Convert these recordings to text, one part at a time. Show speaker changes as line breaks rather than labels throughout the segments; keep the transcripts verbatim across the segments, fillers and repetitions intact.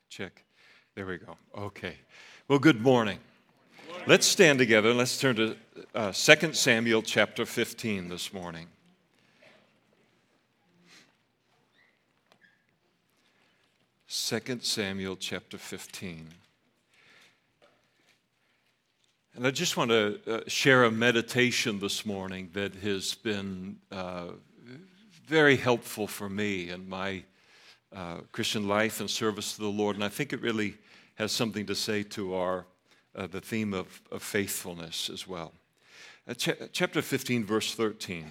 Check. There we go. Okay. Well, good morning. Good morning. Let's stand together and let's turn to uh, Second Samuel chapter fifteen this morning. Second Samuel chapter fifteen. And I just want to uh, share a meditation this morning that has been uh, very helpful for me in my uh, Christian life and service to the Lord. And I think it really has something to say to our uh, the theme of, of faithfulness as well. Uh, ch- chapter fifteen, verse thirteen.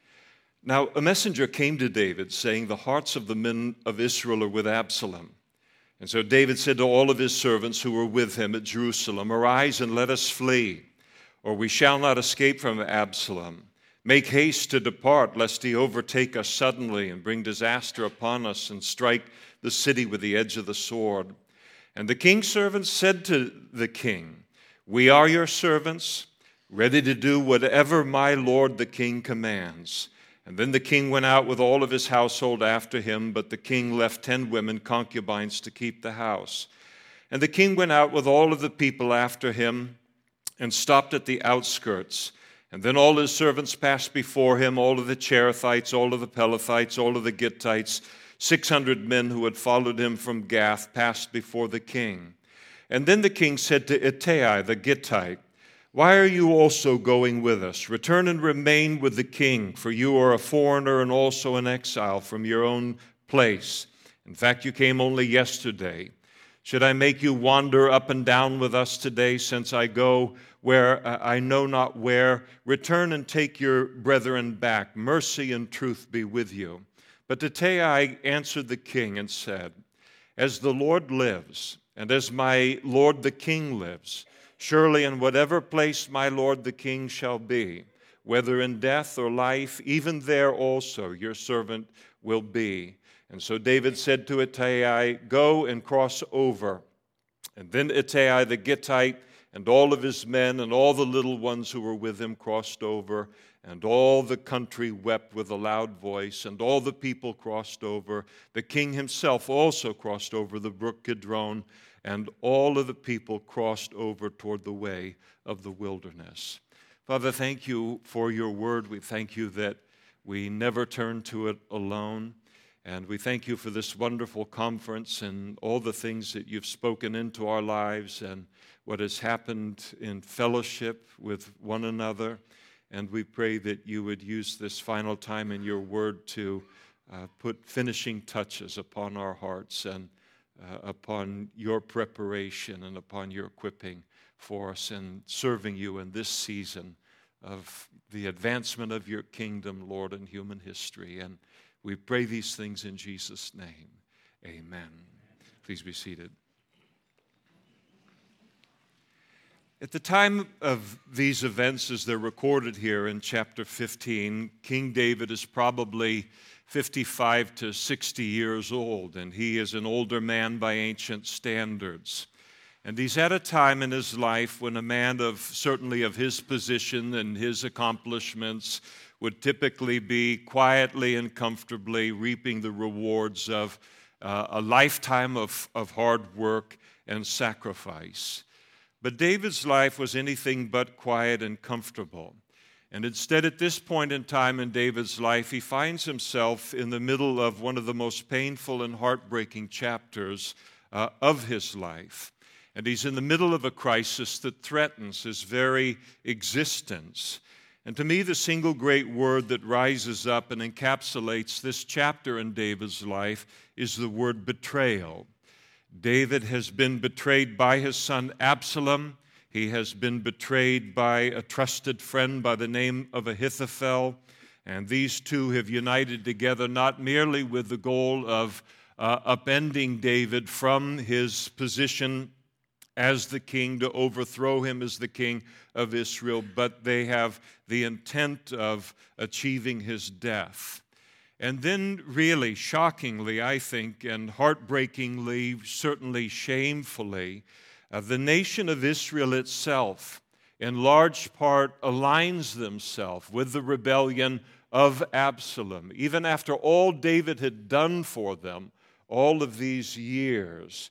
Now a messenger came to David, saying, "The hearts of the men of Israel are with Absalom." And so David said to all of his servants who were with him at Jerusalem, "Arise and let us flee, or we shall not escape from Absalom. Make haste to depart, lest he overtake us suddenly and bring disaster upon us and strike the city with the edge of the sword." And the king's servants said to the king, "We are your servants, ready to do whatever my lord the king commands." And then the king went out with all of his household after him, but the king left ten women concubines to keep the house. And the king went out with all of the people after him and stopped at the outskirts. And then all his servants passed before him, all of the Cherethites, all of the Pelethites, all of the Gittites. Six hundred men who had followed him from Gath passed before the king. And then the king said to Ittai the Gittite, "Why are you also going with us? Return and remain with the king, for you are a foreigner and also an exile from your own place. In fact, you came only yesterday. Should I make you wander up and down with us today, since I go where uh, I know not where? Return and take your brethren back. Mercy and truth be with you." But Ittai answered the king and said, "As the Lord lives, and as my lord the king lives, surely in whatever place my lord the king shall be, whether in death or life, even there also your servant will be." And so David said to Ittai, "Go and cross over." And then Ittai the Gittite and all of his men and all the little ones who were with him crossed over, and all the country wept with a loud voice, and all the people crossed over. The king himself also crossed over the brook Kidron, and all of the people crossed over toward the way of the wilderness. Father, thank you for your word. We thank you that we never turn to it alone. And we thank you for this wonderful conference and all the things that you've spoken into our lives and what has happened in fellowship with one another. And we pray that you would use this final time in your word to uh, put finishing touches upon our hearts and uh, upon your preparation and upon your equipping for us in serving you in this season of the advancement of your kingdom, Lord, in human history. And we pray these things in Jesus' name. Amen. Please be seated. At the time of these events, as they're recorded here in chapter fifteen, King David is probably fifty-five to sixty years old, and he is an older man by ancient standards. And he's at a time in his life when a man of certainly of his position and his accomplishments would typically be quietly and comfortably reaping the rewards of uh, a lifetime of, of hard work and sacrifice. But David's life was anything but quiet and comfortable. And instead, at this point in time in David's life, he finds himself in the middle of one of the most painful and heartbreaking chapters uh, of his life. And he's in the middle of a crisis that threatens his very existence. And to me, the single great word that rises up and encapsulates this chapter in David's life is the word betrayal. David has been betrayed by his son Absalom. He has been betrayed by a trusted friend by the name of Ahithophel. And these two have united together not merely with the goal of uh, upending David from his position as the king, to overthrow him as the king of Israel, but they have the intent of achieving his death. And then really, shockingly, I think, and heartbreakingly, certainly shamefully, uh, the nation of Israel itself, in large part, aligns themselves with the rebellion of Absalom. Even after all David had done for them all of these years,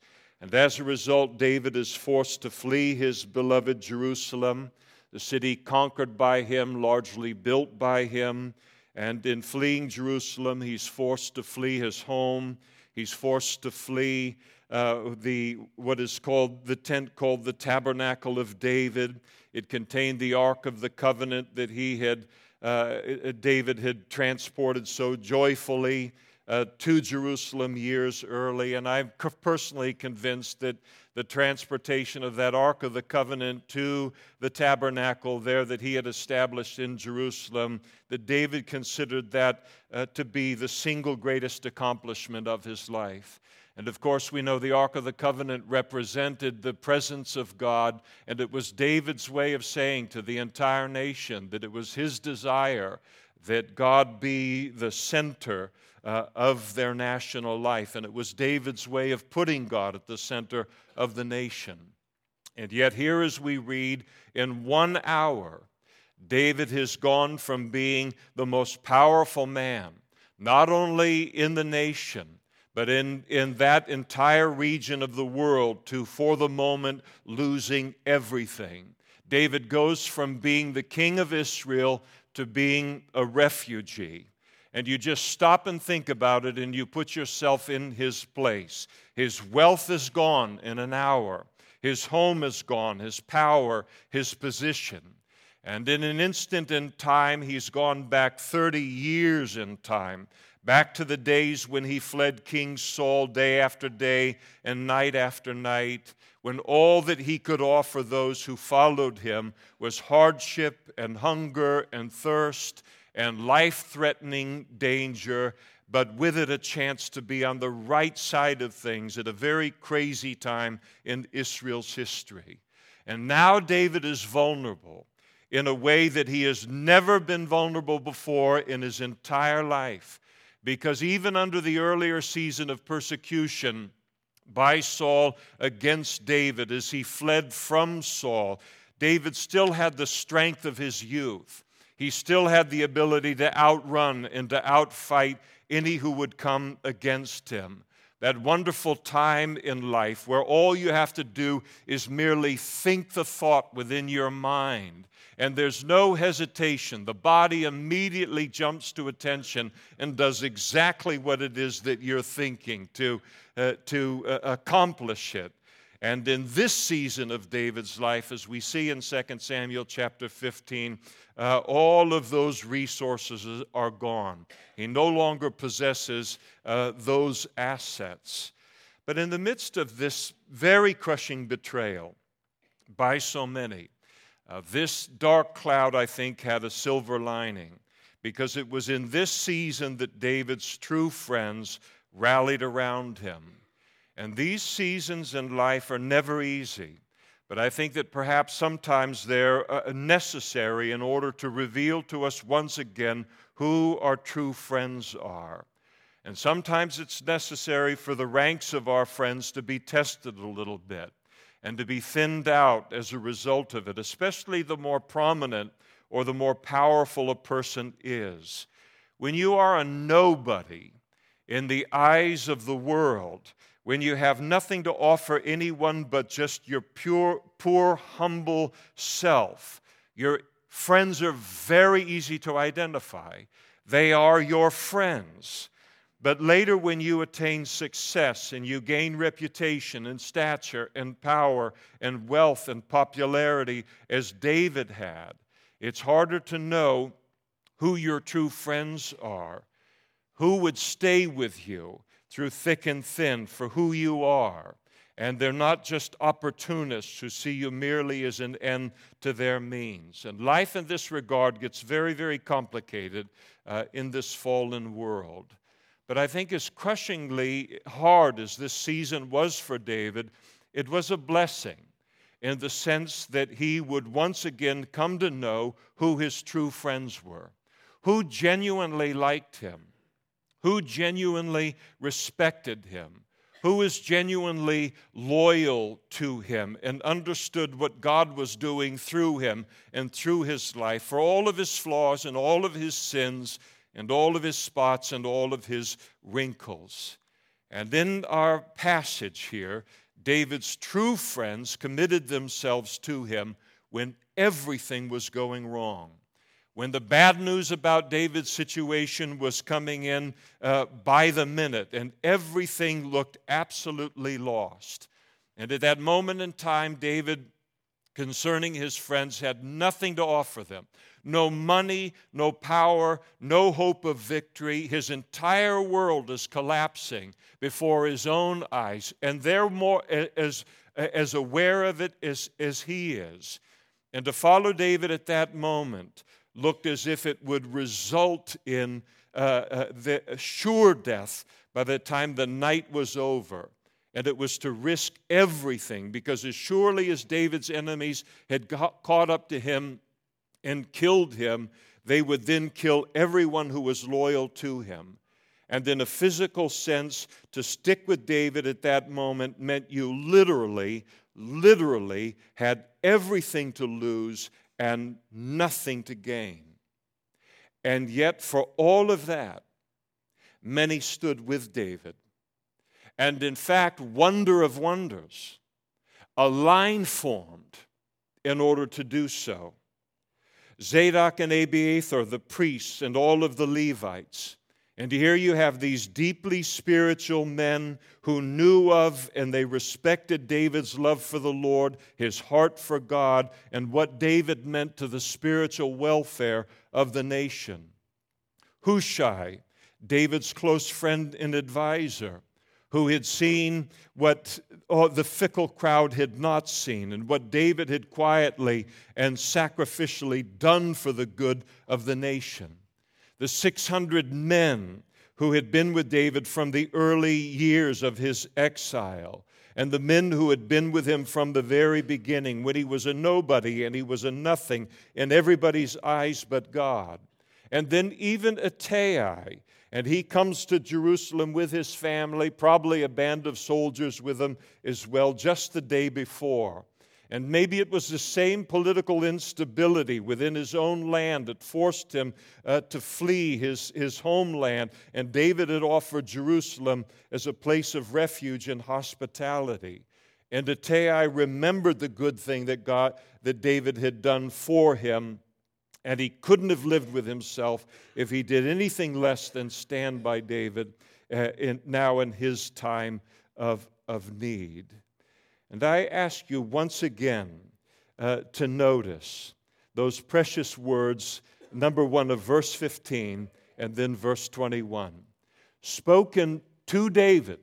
And as a result, David is forced to flee his beloved Jerusalem, the city conquered by him, largely built by him. And in fleeing Jerusalem, he's forced to flee his home. He's forced to flee uh, the what is called the tent called the Tabernacle of David. It contained the Ark of the Covenant that he had, uh, David had transported so joyfully uh, to Jerusalem years early. And I'm personally convinced that the transportation of that Ark of the Covenant to the tabernacle there that he had established in Jerusalem, that David considered that uh, to be the single greatest accomplishment of his life. And of course, we know the Ark of the Covenant represented the presence of God, and it was David's way of saying to the entire nation that it was his desire that God be the center uh, of their national life. And it was David's way of putting God at the center of the nation. And yet here as we read, in one hour, David has gone from being the most powerful man, not only in the nation, but in, in that entire region of the world, to, for the moment, losing everything. David goes from being the king of Israel to being a refugee. And you just stop and think about it, and you put yourself in his place. His wealth is gone in an hour. His home is gone, his power, his position. And in an instant in time, he's gone back thirty years in time, back to the days when he fled King Saul day after day and night after night, when all that he could offer those who followed him was hardship and hunger and thirst and life-threatening danger, but with it a chance to be on the right side of things at a very crazy time in Israel's history. And now David is vulnerable in a way that he has never been vulnerable before in his entire life. Because even under the earlier season of persecution by Saul against David, as he fled from Saul, David still had the strength of his youth. He still had the ability to outrun and to outfight any who would come against him. That wonderful time in life where all you have to do is merely think the thought within your mind. And there's no hesitation. The body immediately jumps to attention and does exactly what it is that you're thinking to, uh, to uh, accomplish it. And in this season of David's life, as we see in Second Samuel chapter fifteen, uh, all of those resources are gone. He no longer possesses uh, those assets. But in the midst of this very crushing betrayal by so many, Uh, this dark cloud, I think, had a silver lining, because it was in this season that David's true friends rallied around him. And these seasons in life are never easy, but I think that perhaps sometimes they're uh, necessary in order to reveal to us once again who our true friends are. And sometimes it's necessary for the ranks of our friends to be tested a little bit, and to be thinned out as a result of it, especially the more prominent or the more powerful a person is. When you are a nobody in the eyes of the world, when you have nothing to offer anyone but just your pure, poor, humble self, your friends are very easy to identify. They are your friends. But later when you attain success and you gain reputation and stature and power and wealth and popularity as David had, it's harder to know who your true friends are, who would stay with you through thick and thin for who you are. And they're not just opportunists who see you merely as an end to their means. And life in this regard gets very, very complicated uh, in this fallen world. But I think as crushingly hard as this season was for David, it was a blessing in the sense that he would once again come to know who his true friends were, who genuinely liked him, who genuinely respected him, who was genuinely loyal to him and understood what God was doing through him and through his life, for all of his flaws and all of his sins and all of his spots and all of his wrinkles. And in our passage here, David's true friends committed themselves to him when everything was going wrong. When the bad news about David's situation was coming in uh, by the minute and everything looked absolutely lost. And at that moment in time, David, concerning his friends, had nothing to offer them. No money, no power, no hope of victory. His entire world is collapsing before his own eyes, and they're more as, as aware of it as, as he is. And to follow David at that moment looked as if it would result in uh, uh, the sure death by the time the night was over. And it was to risk everything, because as surely as David's enemies had got, caught up to him and killed him, they would then kill everyone who was loyal to him. And in a physical sense, to stick with David at that moment meant you literally, literally had everything to lose and nothing to gain. And yet, for all of that, many stood with David. And in fact, wonder of wonders, a line formed in order to do so. Zadok and Abiathar, the priests, and all of the Levites. And here you have these deeply spiritual men who knew of and they respected David's love for the Lord, his heart for God, and what David meant to the spiritual welfare of the nation. Hushai, David's close friend and advisor, who had seen what oh, the fickle crowd had not seen, and what David had quietly and sacrificially done for the good of the nation. The six hundred men who had been with David from the early years of his exile, and the men who had been with him from the very beginning, when he was a nobody and he was a nothing in everybody's eyes but God. And then even Ittai, and he comes to Jerusalem with his family, probably a band of soldiers with him as well, just the day before. And maybe it was the same political instability within his own land that forced him uh, to flee his, his homeland. And David had offered Jerusalem as a place of refuge and hospitality. And Ittai remembered the good thing that God, that David had done for him. And he couldn't have lived with himself if he did anything less than stand by David uh, in, now in his time of, of need. And I ask you once again uh, to notice those precious words, number one of verse fifteen and then verse twenty-one. Spoken to David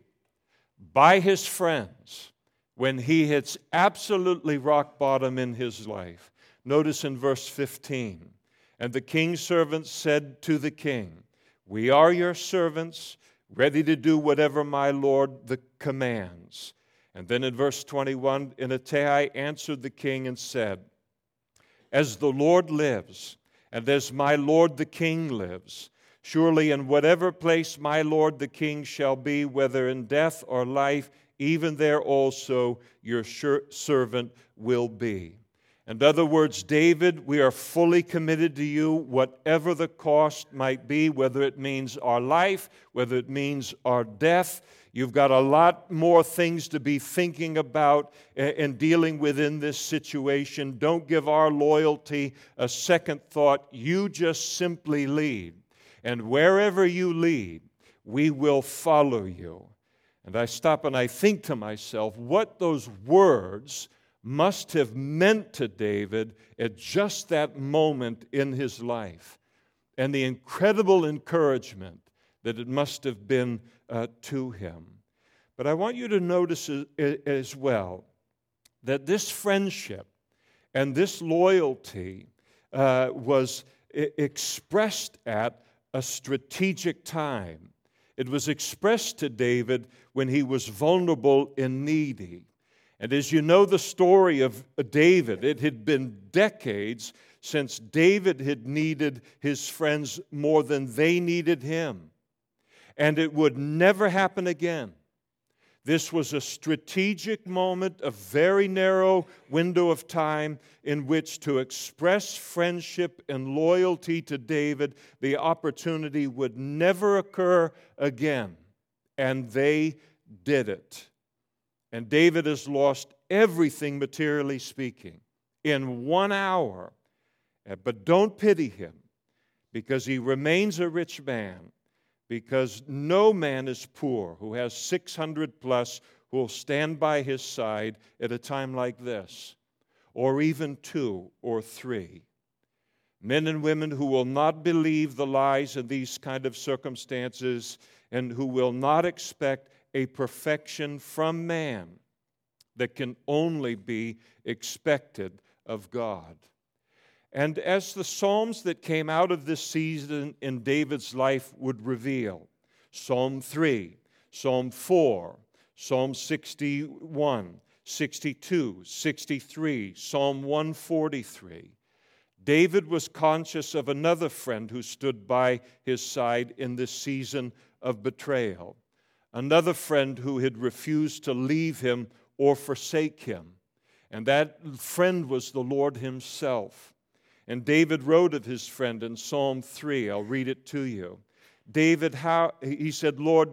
by his friends when he hits absolutely rock bottom in his life. Notice in verse fifteen, and the king's servants said to the king, "We are your servants, ready to do whatever my lord the commands." And then in verse twenty-one, and Ittai answered the king and said, "As the Lord lives, and as my lord the king lives, surely in whatever place my lord the king shall be, whether in death or life, even there also your servant will be." In other words, David, we are fully committed to you, whatever the cost might be, whether it means our life, whether it means our death. You've got a lot more things to be thinking about and dealing with in this situation. Don't give our loyalty a second thought. You just simply lead. And wherever you lead, we will follow you. And I stop and I think to myself what those words must have meant to David at just that moment in his life, and the incredible encouragement that it must have been uh, to him. But I want you to notice as well that this friendship and this loyalty uh, was expressed at a strategic time. It was expressed to David when he was vulnerable and needy. And as you know the story of David, it had been decades since David had needed his friends more than they needed him. And it would never happen again. This was a strategic moment, a very narrow window of time in which to express friendship and loyalty to David. The opportunity would never occur again. And they did it.
And David has lost everything materially speaking in one hour. But don't pity him, because he remains a rich man, because no man is poor who has six hundred plus who will stand by his side at a time like this, or even two or three. Men and women who will not believe the lies in these kind of circumstances and who will not expect a perfection from man that can only be expected of God. And as the Psalms that came out of this season in David's life would reveal, Psalm three, Psalm four, Psalm sixty-one, sixty-two, sixty-three, Psalm one forty-three, David was conscious of another friend who stood by his side in this season of betrayal, another friend who had refused to leave him or forsake him, and that friend was the Lord himself. And David wrote of his friend in Psalm three. I'll read it to you. David, how he said, Lord,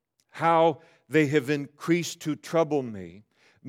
how they have increased to trouble me.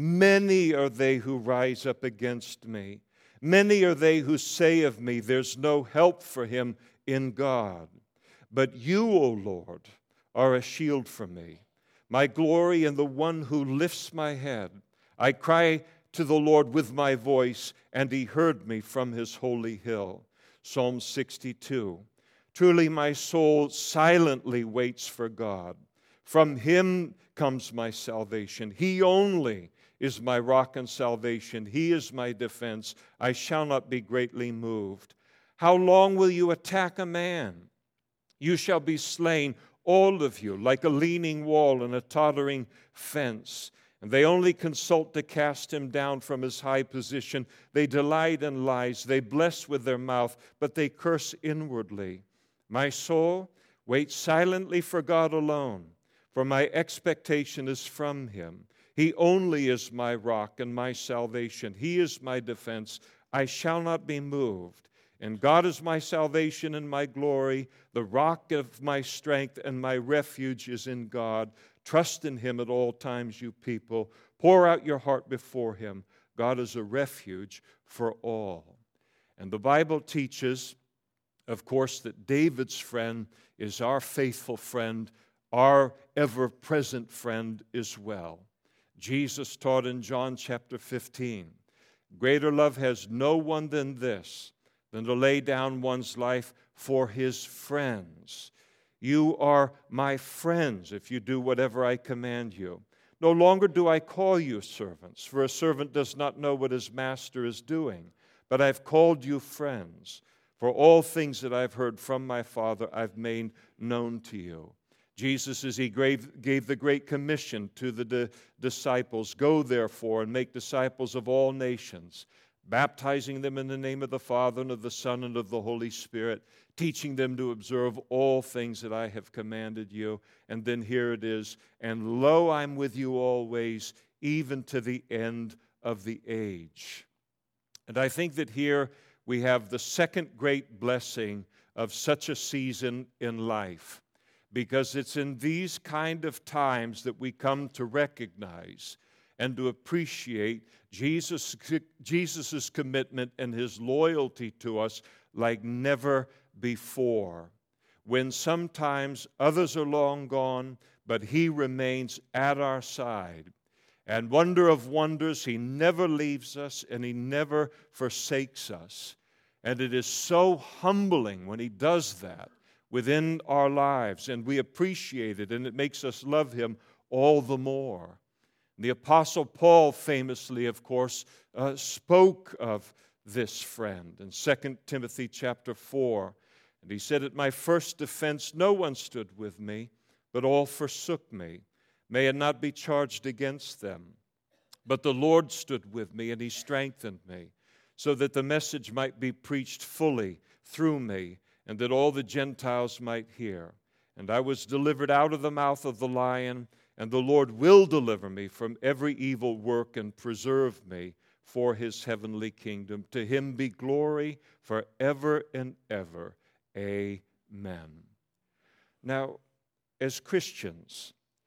Many are they who rise up against me. Many are they who say of me, there's no help for him in God. But you, O Lord, are a shield for me, my glory and the one who lifts my head. I cry to the Lord with my voice, and he heard me from his holy hill. Psalm sixty-two. Truly my soul silently waits for God. From him comes my salvation. He only is my rock and salvation. He is my defense. I shall not be greatly moved. How long will you attack a man? You shall be slain, all of you, like a leaning wall and a tottering fence. And they only consult to cast him down from his high position. They delight in lies. They bless with their mouth, but they curse inwardly. My soul, wait silently for God alone, for my expectation is from him. He only is my rock and my salvation. He is my defense. I shall not be moved. And God is my salvation and my glory. The rock of my strength and my refuge is in God. Trust in him at all times, you people. Pour out your heart before him. God is a refuge for all. And the Bible teaches, of course, that David's friend is our faithful friend, our ever-present friend as well. Jesus taught in John chapter fifteen, greater love has no one than this, than to lay down one's life for his friends. You are my friends if you do whatever I command you. No longer do I call you servants, for a servant does not know what his master is doing. But I've called you friends, for all things that I've heard from my Father I've made known to you. Jesus, as he gave, gave the Great Commission to the di- disciples, go therefore and make disciples of all nations, baptizing them in the name of the Father and of the Son and of the Holy Spirit, teaching them to observe all things that I have commanded you. And then here it is, and lo, I'm with you always, even to the end of the age. And I think that here we have the second great blessing of such a season in life, because it's in these kind of times that we come to recognize and to appreciate Jesus, Jesus's commitment and his loyalty to us like never before. When sometimes others are long gone, but he remains at our side. And wonder of wonders, he never leaves us and he never forsakes us. And it is so humbling when he does that within our lives, and we appreciate it, and it makes us love him all the more. The Apostle Paul famously, of course, uh, spoke of this friend in Second Timothy chapter four. And he said, at my first defense no one stood with me, but all forsook me. May it not be charged against them. But the Lord stood with me, and he strengthened me, so that the message might be preached fully through me, and that all the Gentiles might hear. And I was delivered out of the mouth of the lion, and the Lord will deliver me from every evil work and preserve me for his heavenly kingdom. To him be glory forever and ever. Amen. Now, as Christians,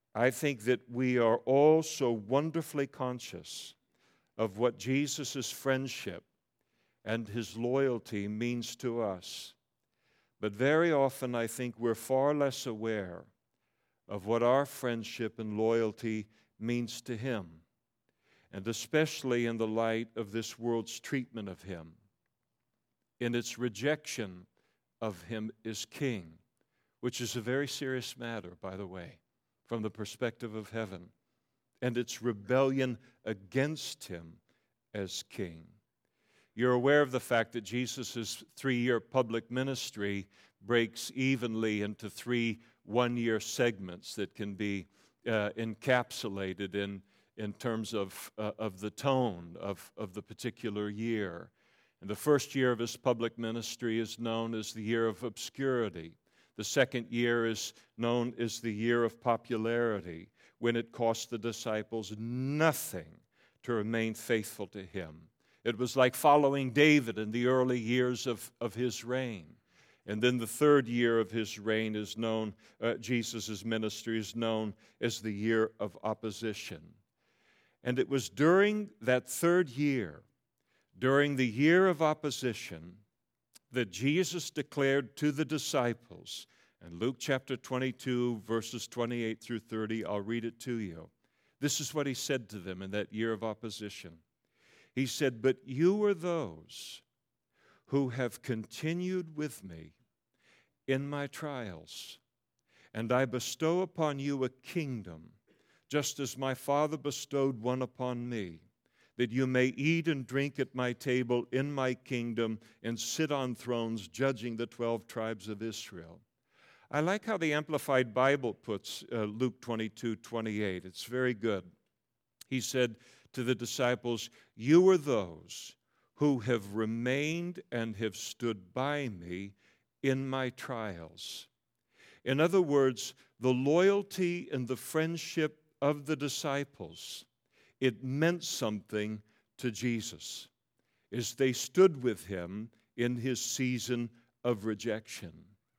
I think that we are all so wonderfully conscious of what Jesus' friendship and his loyalty means to us. But very often I think we're far less aware of what our friendship and loyalty means to him, and especially in the light of this world's treatment of him, in its rejection of him as king, which is a very serious matter, by the way, from the perspective of heaven, and its rebellion against him as king. You're aware of the fact that Jesus' three-year public ministry breaks evenly into three one-year segments that can be uh, encapsulated in, in terms of, uh, of the tone of, of the particular year. And the first year of his public ministry is known as the year of obscurity. The second year is known as the year of popularity, when it cost the disciples nothing to remain faithful to him. It was like following David in the early years of, of his reign. And then the third year of his reign is known, uh, Jesus' ministry is known as the year of opposition. And it was during that third year, during the year of opposition, that Jesus declared to the disciples, in Luke chapter twenty-two, verses twenty-eight through thirty, I'll read it to you. This is what he said to them in that year of opposition. He said, "But you are those who have continued with me in my trials, and I bestow upon you a kingdom, just as my Father bestowed one upon me, that you may eat and drink at my table in my kingdom and sit on thrones judging the twelve tribes of Israel." I like how the Amplified Bible puts uh, Luke twenty-two twenty-eight. It's very good. He said to the disciples, "You are those who have remained and have stood by me in my trials." In other words, the loyalty and the friendship of the disciples, it meant something to Jesus as they stood with him in his season of rejection.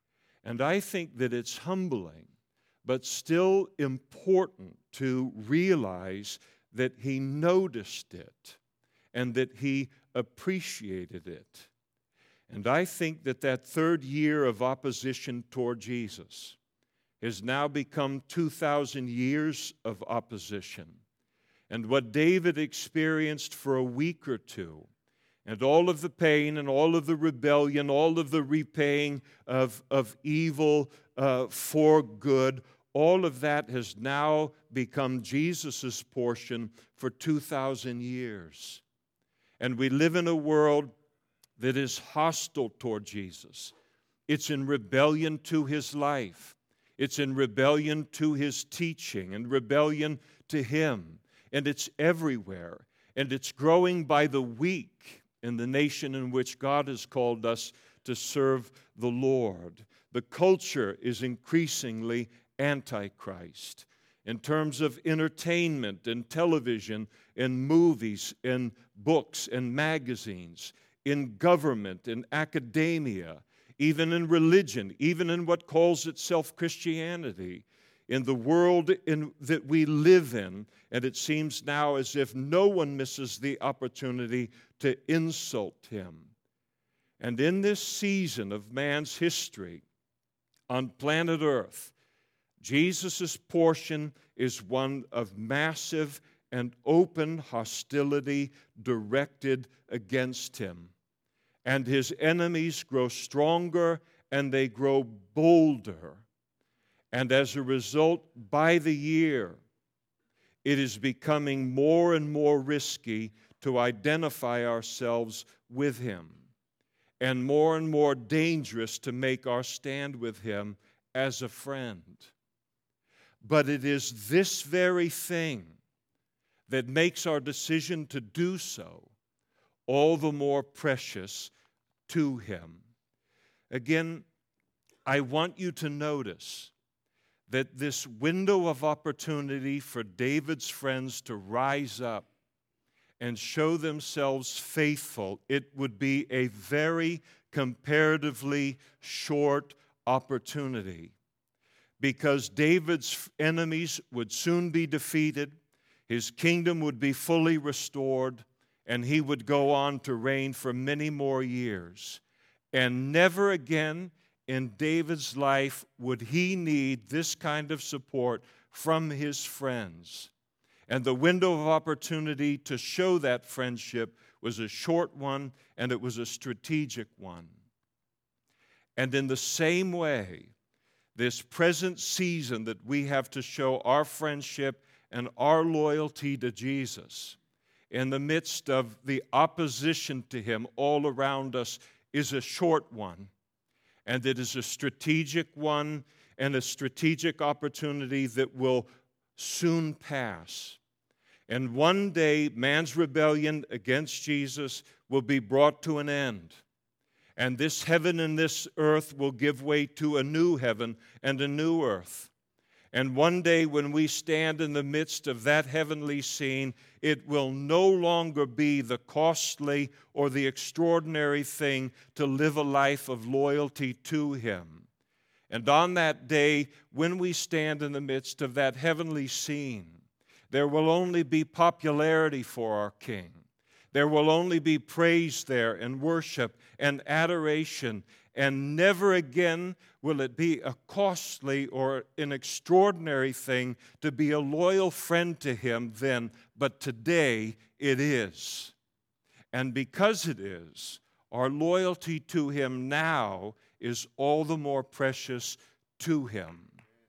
And I think that it's humbling, but still important to realize that he noticed it and that he appreciated it. And I think that that third year of opposition toward Jesus has now become two thousand years of opposition. And what David experienced for a week or two, and all of the pain and all of the rebellion, all of the repaying of, of evil uh, for good, all of that has now become Jesus' portion for two thousand years. And we live in a world that is hostile toward Jesus. It's in rebellion to his life. It's in rebellion to his teaching and rebellion to him. And it's everywhere. And it's growing by the week in the nation in which God has called us to serve the Lord. The culture is increasingly antichrist in terms of entertainment and television and movies and books and magazines, in government, in academia, even in religion, even in what calls itself Christianity, in the world in, that we live in. And it seems now as if no one misses the opportunity to insult him. And in this season of man's history on planet Earth, Jesus' portion is one of massive and open hostility directed against him. And his enemies grow stronger and they grow bolder. And as a result, by the year, it is becoming more and more risky to identify ourselves with him, and more and more dangerous to make our stand with him as a friend. But it is this very thing that makes our decision to do so all the more precious to him. Again, I want you to notice that this window of opportunity for David's friends to rise up and show themselves faithful, it would be a very comparatively short opportunity. because David's enemies would soon be defeated, his kingdom would be fully restored, and he would go on to reign for many more years. And never again in David's life would he need this kind of support from his friends. And the window of opportunity to show that friendship was a short one, and it was a strategic one. And in the same way, this present season that we have to show our friendship and our loyalty to Jesus in the midst of the opposition to him all around us is a short one. And it is a strategic one and a strategic opportunity that will soon pass. And one day, man's rebellion against Jesus will be brought to an end. And this heaven and this earth will give way to a new heaven and a new earth. And one day, when we stand in the midst of that heavenly scene, it will no longer be the costly or the extraordinary thing to live a life of loyalty to him. And on that day, when we stand in the midst of that heavenly scene, there will only be popularity for our King. There will only be praise there and worship and adoration, and never again will it be a costly or an extraordinary thing to be a loyal friend to him then, but today it is. And because it is, our loyalty to him now is all the more precious to him.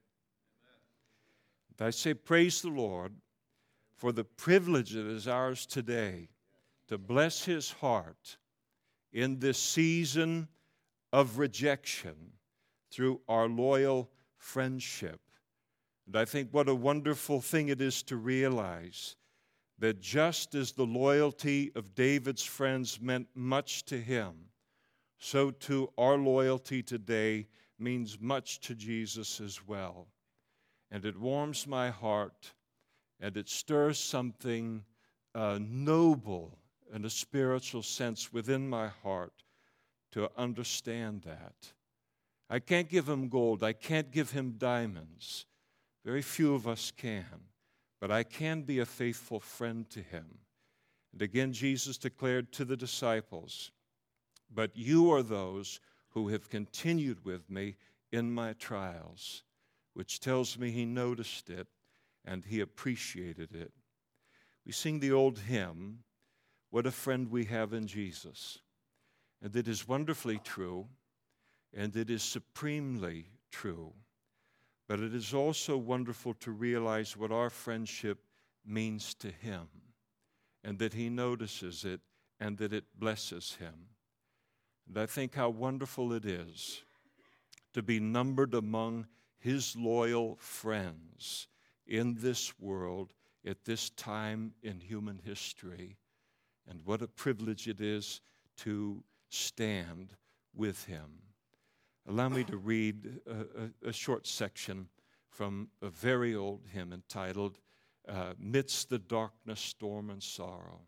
And I say, praise the Lord for the privilege that is ours today to bless his heart in this season of rejection through our loyal friendship. And I think what a wonderful thing it is to realize that just as the loyalty of David's friends meant much to him, so too our loyalty today means much to Jesus as well. And it warms my heart, and it stirs something uh, noble in a spiritual sense within my heart to understand that. I can't give him gold. I can't give him diamonds. Very few of us can. But I can be a faithful friend to him. And again, Jesus declared to the disciples, "But you are those who have continued with me in my trials," which tells me he noticed it and he appreciated it. We sing the old hymn, "What a Friend We Have in Jesus." And it is wonderfully true, and it is supremely true. But it is also wonderful to realize what our friendship means to him, and that he notices it, and that it blesses him. And I think how wonderful it is to be numbered among his loyal friends in this world at this time in human history. And what a privilege it is to stand with him. Allow me to read a, a, a short section from a very old hymn entitled, uh, "Midst the Darkness, Storm, and Sorrow."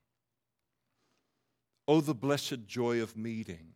Oh, the blessed joy of meeting,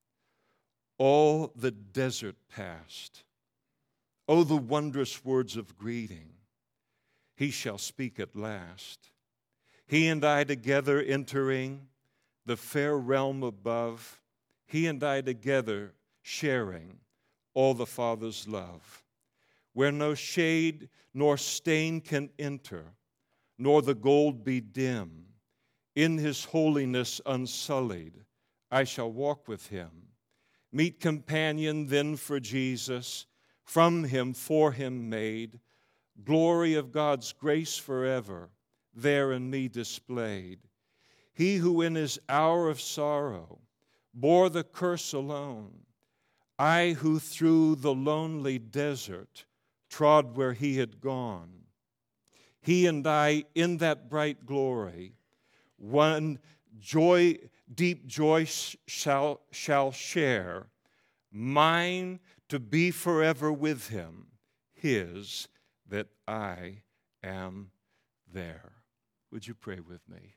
all the desert past. Oh, the wondrous words of greeting, he shall speak at last. He and I together entering the fair realm above, he and I together sharing all the Father's love, where no shade nor stain can enter, nor the gold be dim. In his holiness unsullied, I shall walk with him. Meet companion then for Jesus, from him, for him made, glory of God's grace forever, there in me displayed. He who in his hour of sorrow bore the curse alone, I who through the lonely desert trod where he had gone. He and I in that bright glory, one joy, deep joy shall, shall share, mine to be forever with him, his that I am there. Would you pray with me?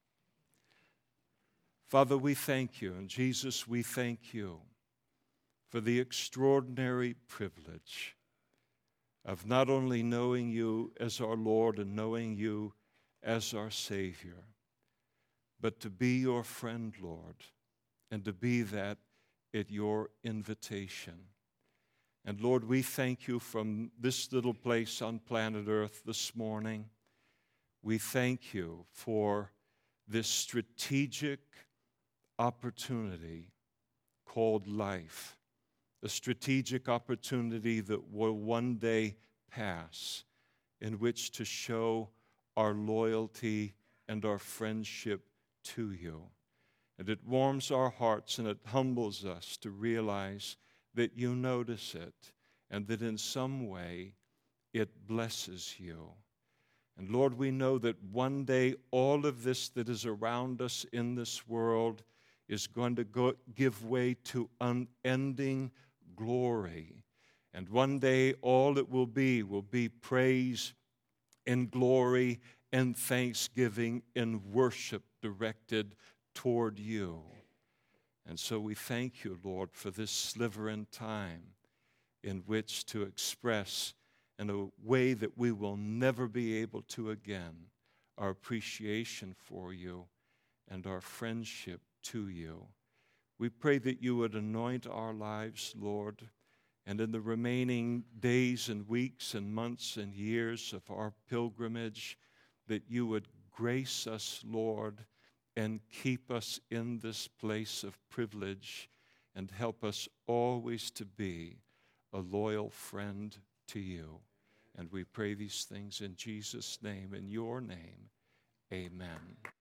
Father, we thank you, and Jesus, we thank you for the extraordinary privilege of not only knowing you as our Lord and knowing you as our Savior, but to be your friend, Lord, and to be that at your invitation. And Lord, we thank you from this little place on planet Earth this morning. We thank you for this strategic opportunity called life, a strategic opportunity that will one day pass, in which to show our loyalty and our friendship to you. And it warms our hearts and it humbles us to realize that you notice it and that in some way it blesses you. And Lord, we know that one day all of this that is around us in this world is going to go, give way to unending glory. And one day all it will be will be praise and glory and thanksgiving and worship directed toward you. And so we thank you, Lord, for this sliver in time in which to express in a way that we will never be able to again our appreciation for you and our friendship to you. We pray that you would anoint our lives, Lord, and in the remaining days and weeks and months and years of our pilgrimage, that you would grace us, Lord, and keep us in this place of privilege and help us always to be a loyal friend to you. And we pray these things in Jesus' name, in your name. Amen.